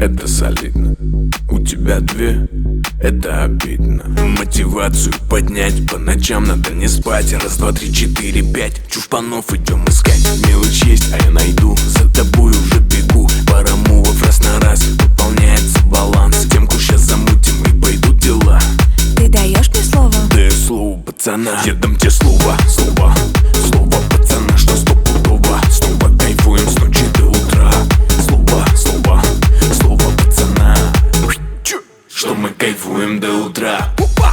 это солидно. У тебя две, это обидно. Мотивацию поднять, по ночам надо не спать. Раз, два, три, четыре, пять, чушпанов идем искать. Мелочь есть, а я найду, за тобой уже бегу. Пара мувов раз на раз, выполняется баланс. Темку щас замутим и пойдут дела. Ты даешь мне слово? Даю слово пацана. Я дам тебе слово, слово, слово пацана, что стопудово. Снова кайфуем с ночи до утра. Слово, слово, слово пацана, что мы кайфуем до утра.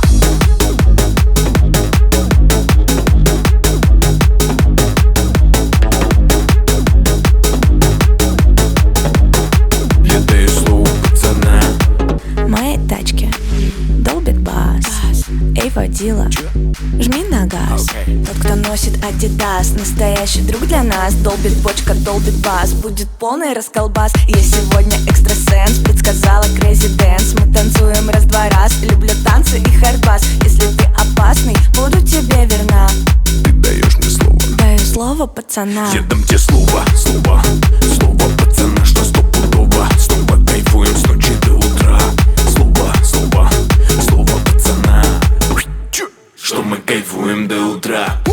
Я даю слово пацана. В моей тачке долбит бас. Эй, водила, жми на газ. Тот, кто носит Адидас, настоящий друг для нас. Долбит бочка, долбит бас, будет полный расколбас. Я сегодня экстрасенс, предсказала Crazy Dance. Мы танцуем раз-два раз, люблю танцы и хардбас. Если ты опасный, буду тебе верна. Ты даешь мне слово. Даю слово пацана. Я дам тебе слово, слово, слово пацана, что стопудово. Снова кайфуем с ночи до утра. Слово, слово, слово пацана, что мы кайфуем до утра.